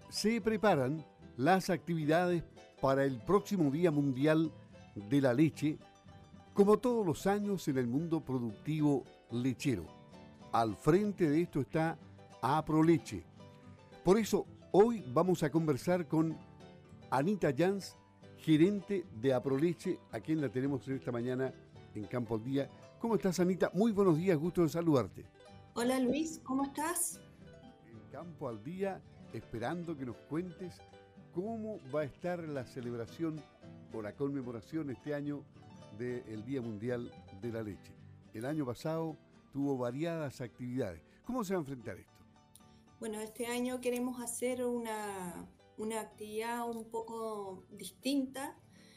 Se preparan las actividades para el próximo Día Mundial de la Leche, como todos los años en el mundo productivo lechero. Al frente de esto está Aproleche. Por eso, hoy vamos a conversar con Anita Jans, gerente de Aproleche, a quien la tenemos esta mañana en Campo al Día. ¿Cómo estás, Anita? Muy buenos días, gusto de saludarte. Hola Luis, ¿cómo estás? En Campo al Día, esperando que nos cuentes cómo va a estar la celebración o la conmemoración este año del Día Mundial de la Leche. El año pasado tuvo variadas actividades. ¿Cómo se va a enfrentar esto? Bueno, este año queremos hacer una actividad un poco distinta,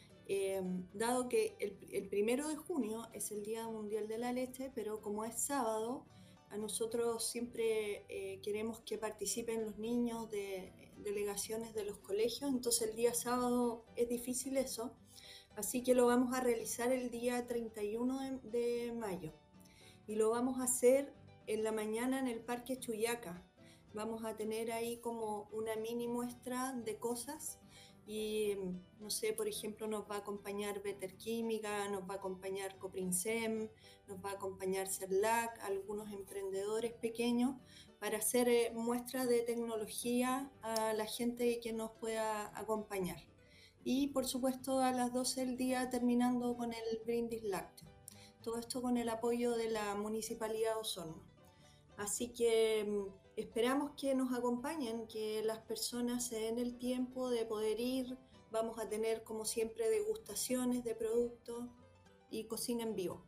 dado que el 1 de junio es el Día Mundial de la Leche, pero como es sábado, a nosotros siempre queremos que participen los niños de delegaciones de los colegios, entonces el día sábado es difícil eso, así que lo vamos a realizar el día 31 de mayo y lo vamos a hacer en la mañana en el Parque Chuyaca. Vamos a tener ahí como una mini muestra de cosas y no sé, por ejemplo, nos va a acompañar Better Química, nos va a acompañar Coprinsem, nos va a acompañar CERLAC, algunos emprendedores pequeños para hacer muestras de tecnología a la gente que nos pueda acompañar. Y por supuesto a las 12 del día terminando con el brindis lácteo. Todo esto con el apoyo de la Municipalidad de Osorno. Así que esperamos que nos acompañen, que las personas se den el tiempo de poder ir. Vamos a tener, como siempre, degustaciones de productos y cocina en vivo.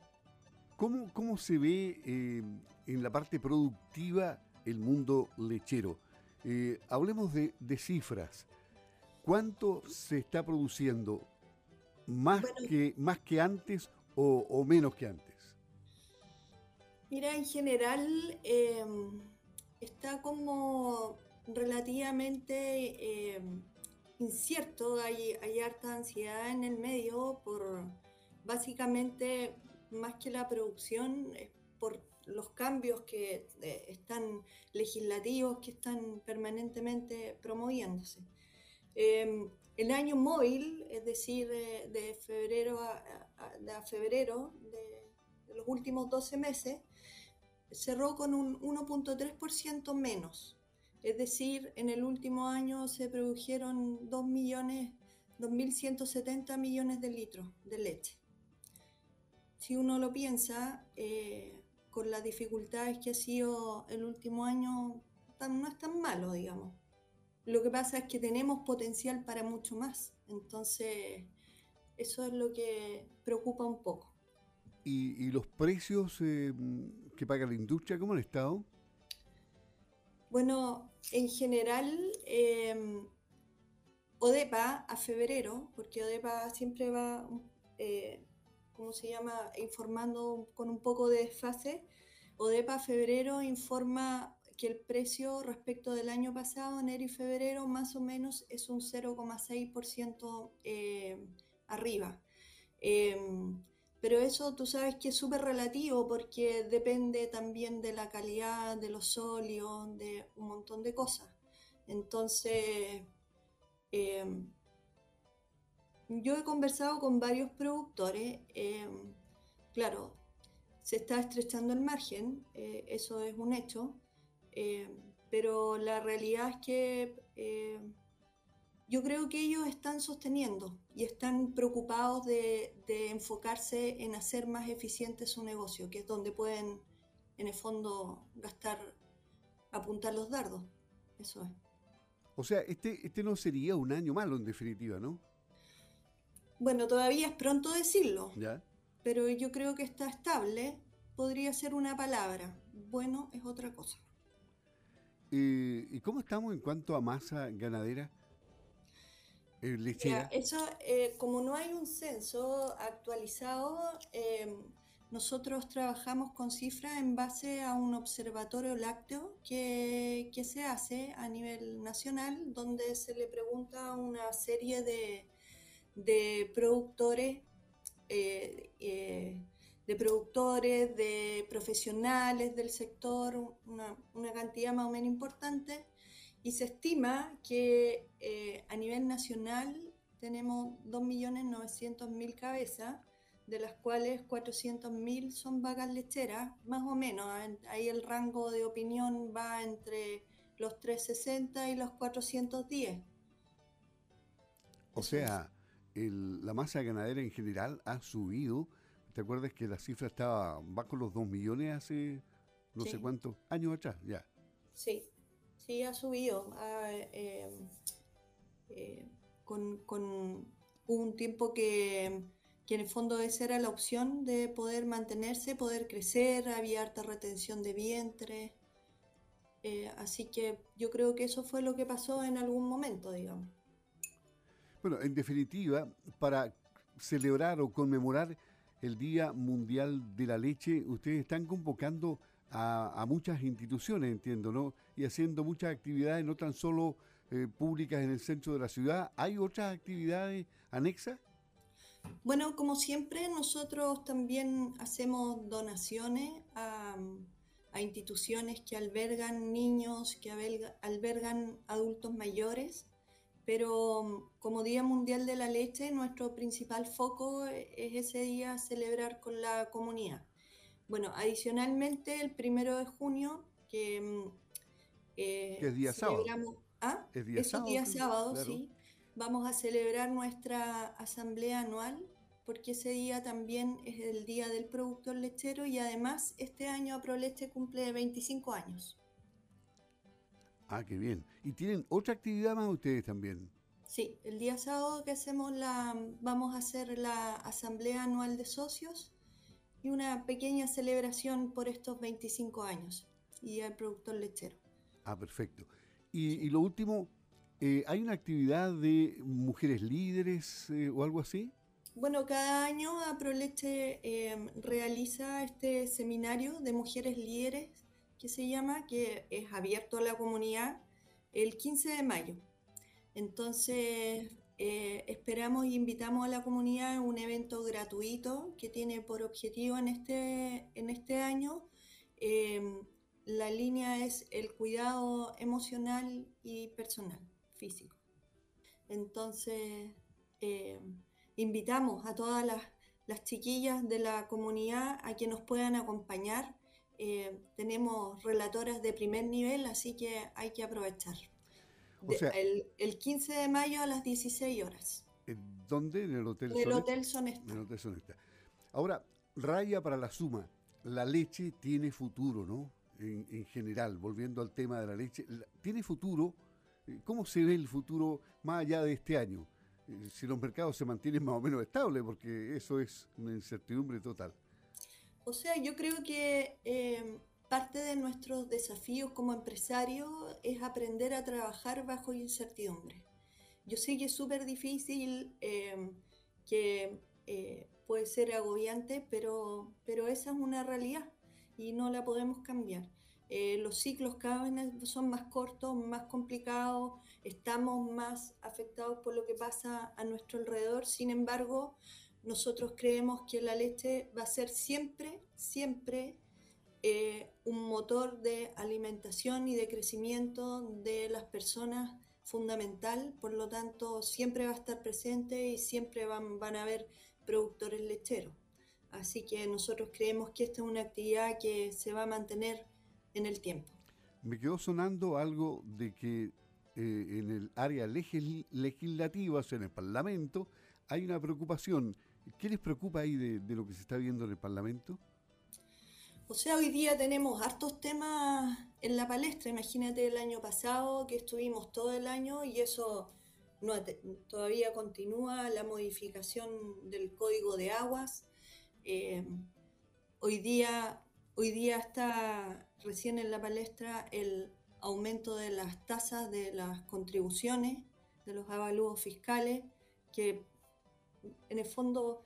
¿Cómo se ve en la parte productiva el mundo lechero? Hablemos de cifras. ¿Cuánto se está produciendo? Bueno, ¿Más que antes o menos que antes? mira, en general está como relativamente incierto, hay harta ansiedad en el medio por básicamente más que la producción, por los cambios que están legislativos que están permanentemente promoviéndose. El año móvil, es decir, de febrero a febrero de los últimos 12 meses, cerró con un 1,3% menos. Es decir, en el último año se produjeron 2.170 millones de litros de leche. Si uno lo piensa, con las dificultades que ha sido el último año, no es tan malo, digamos. Lo que pasa es que tenemos potencial para mucho más, entonces eso es lo que preocupa un poco. ¿Y los precios que paga la industria, cómo han estado? Bueno, en general, ODEPA a febrero, porque ODEPA siempre va, ¿cómo se llama?, informando con un poco de desfase. ODEPA a febrero informa que el precio respecto del año pasado, enero y febrero, más o menos es un 0,6% arriba. Pero eso tú sabes que es súper relativo porque depende también de la calidad, de los óleos, de un montón de cosas. Entonces, eh, yo he conversado con varios productores, claro, se está estrechando el margen, eso es un hecho, pero la realidad es que yo creo que ellos están sosteniendo y están preocupados de enfocarse en hacer más eficiente su negocio, que es donde pueden, en el fondo, gastar, apuntar los dardos. Eso es. O sea, este no sería un año malo en definitiva, ¿no? Bueno, todavía es pronto decirlo, ¿Ya? pero yo creo que está estable. Podría ser una palabra. Bueno, es otra cosa. ¿Y cómo estamos en cuanto a masa ganadera Mira, lechera? eso, como no hay un censo actualizado, nosotros trabajamos con cifras en base a un observatorio lácteo que se hace a nivel nacional, donde se le pregunta a una serie de productores, eh, eh, de profesionales del sector, una cantidad más o menos importante, y se estima que a nivel nacional tenemos 2.900.000 cabezas, de las cuales 400.000 son vacas lecheras, más o menos. Ahí el rango de opinión va entre los 360 y los 410. O Eso es. sea, la masa ganadera en general ha subido. ¿Te acuerdas que la cifra va con los 2 millones hace no sé Sí, cuántos años atrás? Ya. sí, sí ha subido. Eh, hubo un tiempo que en el fondo esa era la opción de poder mantenerse, poder crecer, había harta retención de vientre, así que yo creo que eso fue lo que pasó en algún momento, digamos. Bueno, en definitiva, para celebrar o conmemorar el Día Mundial de la Leche, ustedes están convocando a muchas instituciones, entiendo, ¿no? Y haciendo muchas actividades, no tan solo públicas en el centro de la ciudad. ¿Hay otras actividades anexas? Bueno, como siempre, nosotros también hacemos donaciones a instituciones que albergan niños, que albergan adultos mayores, pero como Día Mundial de la Leche, nuestro principal foco es ese día celebrar con la comunidad. Bueno, adicionalmente, el 1 de junio, que Que es día sábado. celebramos, ah, Es día esos sábado, días sábados, claro. sí, vamos a celebrar nuestra asamblea anual, porque ese día también es el día del productor lechero y además este año Aproleche cumple 25 años. Ah, qué bien. ¿Y tienen otra actividad más ustedes también? Sí, el día sábado que vamos a hacer la asamblea anual de socios y una pequeña celebración por estos 25 años y al productor lechero. Ah, perfecto. Y Sí. lo último, ¿hay una actividad de mujeres líderes o algo así? Bueno, cada año Aproleche realiza este seminario de mujeres líderes que se llama, que es abierto a la comunidad el 15 de mayo. Entonces, esperamos e invitamos a la comunidad a un evento gratuito que tiene por objetivo en este año. eh, la línea es el cuidado emocional y personal, físico. Entonces, eh, invitamos a todas las chiquillas de la comunidad a que nos puedan acompañar. Tenemos relatoras de primer nivel, así que hay que aprovechar. O sea, El 15 de mayo a las 16 horas, ¿dónde? En el Hotel en el Sonet. Hotel En el Sonesta. Hotel Sonesta. Ahora, raya para la suma. La leche tiene futuro, ¿no? En general, volviendo al tema de la leche, ¿tiene futuro? ¿Cómo se ve el futuro más allá de este año? Si los mercados se mantienen más o menos estables, porque eso es una incertidumbre total. O sea, yo creo que parte de nuestros desafíos como empresarios es aprender a trabajar bajo incertidumbre. Yo sé que es súper difícil, que puede ser agobiante, pero esa es una realidad y no la podemos cambiar. Los ciclos cada vez son más cortos, más complicados, estamos más afectados por lo que pasa a nuestro alrededor. Sin embargo, nosotros creemos que la leche va a ser siempre, siempre un motor de alimentación y de crecimiento de las personas fundamental, por lo tanto siempre va a estar presente y siempre van a haber productores lecheros. Así que nosotros creemos que esta es una actividad que se va a mantener en el tiempo. Me quedó sonando algo de que en el área legislativa, o sea, en el Parlamento, hay una preocupación. ¿Qué les preocupa ahí de lo que se está viendo en el Parlamento? O sea, hoy día tenemos hartos temas en la palestra. Imagínate el año pasado que estuvimos todo el año y eso no, todavía continúa la modificación del Código de Aguas. Eh, hoy día, hoy día está recién en la palestra el aumento de las tasas de las contribuciones, de los avalúos fiscales, que en el fondo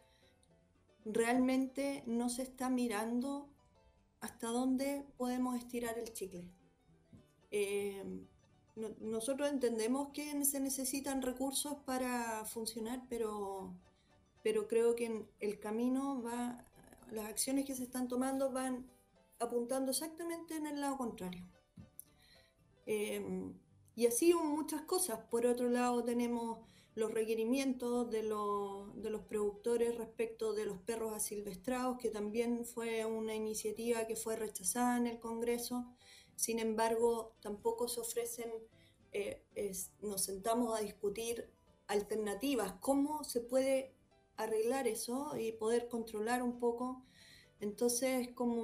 realmente no se está mirando hasta dónde podemos estirar el chicle. Eh, Nosotros entendemos que se necesitan recursos para funcionar, pero creo que el camino va, las acciones que se están tomando van apuntando exactamente en el lado contrario. Eh, Y así muchas cosas. Por otro lado tenemos los requerimientos de los productores respecto de los perros asilvestrados, que también fue una iniciativa que fue rechazada en el Congreso. Sin embargo, tampoco se ofrecen, nos sentamos a discutir alternativas, cómo se puede arreglar eso y poder controlar un poco. Entonces,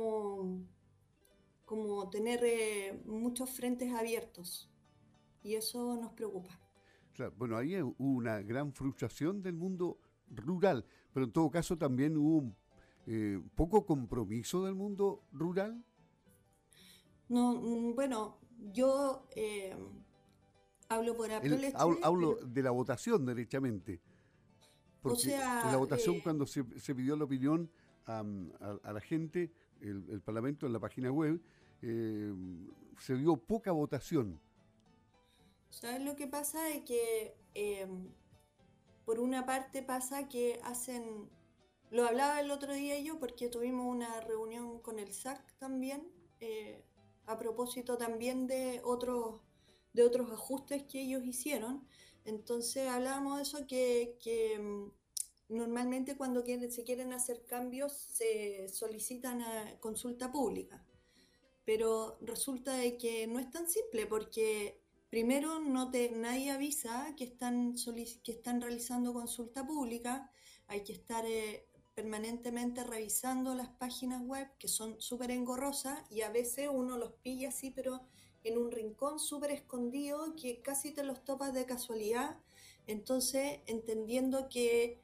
como tener muchos frentes abiertos y eso nos preocupa. Claro, bueno, ahí hubo una gran frustración del mundo rural, pero en todo caso también hubo poco compromiso del mundo rural. No, bueno, yo hablo por Aproleche, Hablo pero, de la votación derechamente, o porque en la sea, votación cuando se pidió la opinión a la gente, el Parlamento en la página web, eh, se dio poca votación. ¿sabes lo que pasa? Es que por una parte pasa que hacen, lo hablaba el otro día yo porque tuvimos una reunión con el SAC también, eh, a propósito también de otros ajustes que ellos hicieron. Entonces hablábamos de eso que normalmente cuando se quieren hacer cambios se solicitan a consulta pública, pero resulta de que no es tan simple porque primero nadie avisa que están realizando consulta pública, hay que estar permanentemente revisando las páginas web que son súper engorrosas y a veces uno los pilla así, pero en un rincón súper escondido que casi te los topas de casualidad. Entonces, entendiendo que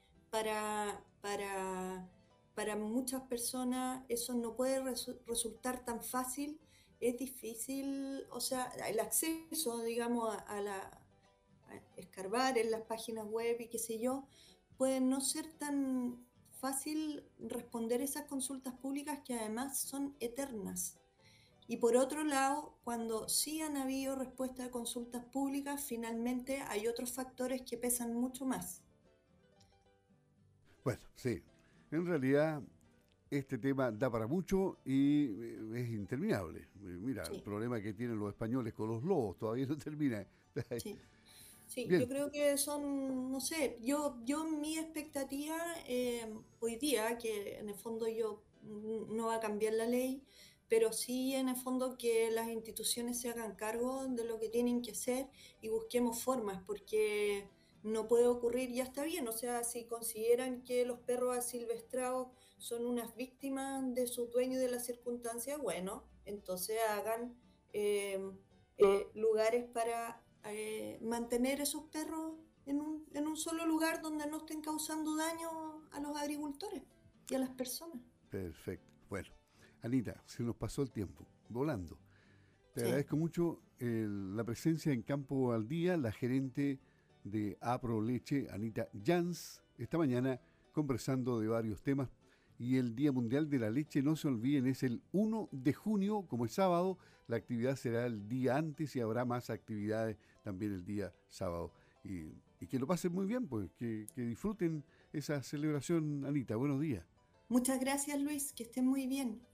para muchas personas eso no puede resultar tan fácil, es difícil, o sea, el acceso, digamos, a escarbar en las páginas web y qué sé yo, puede no ser tan fácil responder esas consultas públicas que además son eternas. Y por otro lado, cuando sí han habido respuestas a consultas públicas, finalmente hay otros factores que pesan mucho más. Bueno, sí, en realidad este tema da para mucho y es interminable. Mira, el Sí, problema que tienen los españoles con los lobos todavía no termina. sí. Sí, yo Bien, creo que son, no sé, yo mi expectativa hoy día, que en el fondo yo no va a cambiar la ley, pero sí en el fondo que las instituciones se hagan cargo de lo que tienen que hacer y busquemos formas, porque no puede ocurrir, ya está bien, o sea, si consideran que los perros asilvestrados son unas víctimas de sus dueños y de las circunstancias, bueno, entonces hagan eh, lugares para mantener esos perros en un solo lugar donde no estén causando daño a los agricultores y a las personas. perfecto. Bueno, Anita, se nos pasó el tiempo, volando. Te Sí. agradezco mucho la presencia en Campo al Día, la gerente de Apro Leche, Anita Jans, esta mañana conversando de varios temas. Y el Día Mundial de la Leche, no se olviden, es el 1 de junio, como es sábado, la actividad será el día antes y habrá más actividades también el día sábado. Y que lo pasen muy bien, pues, que disfruten esa celebración, Anita. Buenos días. Muchas gracias, Luis, que estén muy bien.